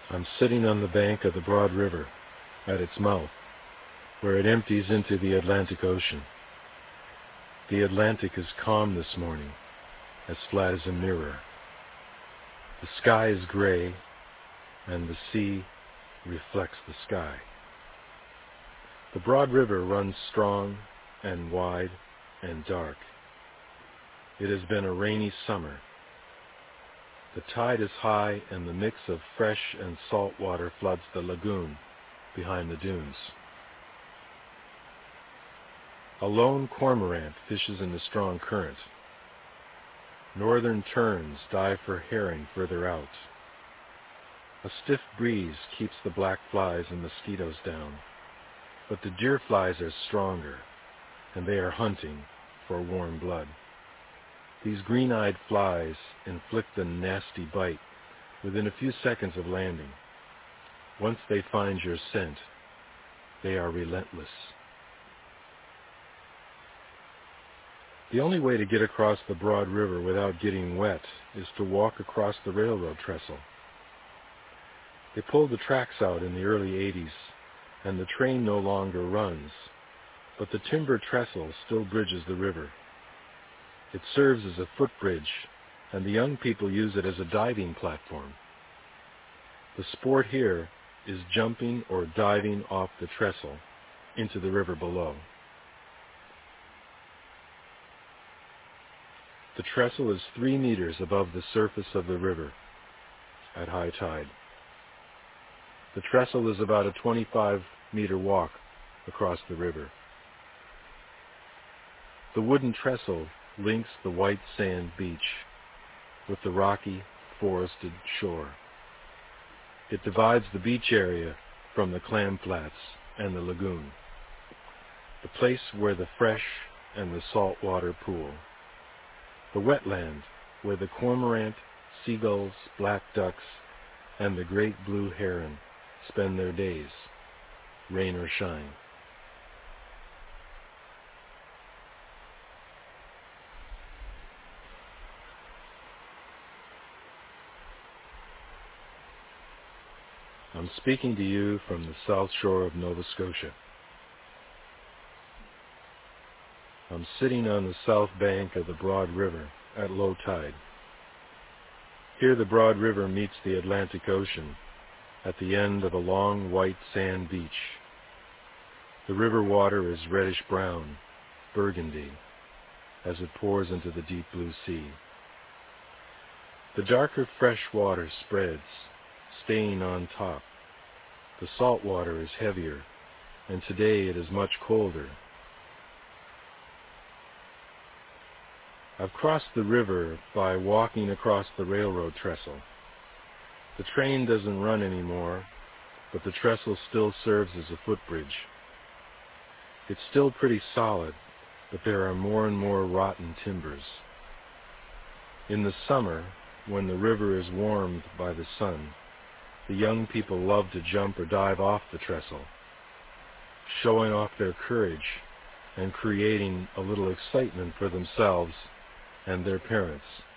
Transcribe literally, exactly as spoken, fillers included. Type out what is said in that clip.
I'm sitting on the bank of the Broad River at its mouth, where it empties into the Atlantic Ocean. The Atlantic is calm this morning, as flat as a mirror. The sky is gray, and the sea reflects the sky. The Broad River runs strong and wide and dark. It has been a rainy summer. The tide is high, and the mix of fresh and salt water floods the lagoon behind the dunes. A lone cormorant fishes in the strong current. Northern terns dive for herring further out. A stiff breeze keeps the black flies and mosquitoes down, but the deer flies are stronger, and they are hunting for warm blood. These green-eyed flies inflict a nasty bite within a few seconds of landing. Once they find your scent, they are relentless. The only way to get across the Broad River without getting wet is to walk across the railroad trestle. They pulled the tracks out in the early eighties, and the train no longer runs, but the timber trestle still bridges the river. It serves as a footbridge, and the young people use it as a diving platform. The sport here is jumping or diving off the trestle into the river below. The trestle is three meters above the surface of the river at high tide. The trestle is about a twenty-five meter walk across the river. The wooden trestle links the white sand beach with the rocky, forested shore. It divides the beach area from the clam flats and the lagoon, the place where the fresh and the salt water pool, the wetland where the cormorant, seagulls, black ducks, and the great blue heron spend their days, rain or shine. I'm speaking to you from the south shore of Nova Scotia. I'm sitting on the south bank of the Broad River at low tide. Here the Broad River meets the Atlantic Ocean at the end of a long white sand beach. The river water is reddish-brown, burgundy, as it pours into the deep blue sea. The darker fresh water spreads, staying on top. The salt water is heavier, and today it is much colder. I've crossed the river by walking across the railroad trestle. The train doesn't run anymore, but the trestle still serves as a footbridge. It's still pretty solid, but there are more and more rotten timbers. In the summer, when the river is warmed by the sun, the young people love to jump or dive off the trestle, showing off their courage and creating a little excitement for themselves and their parents.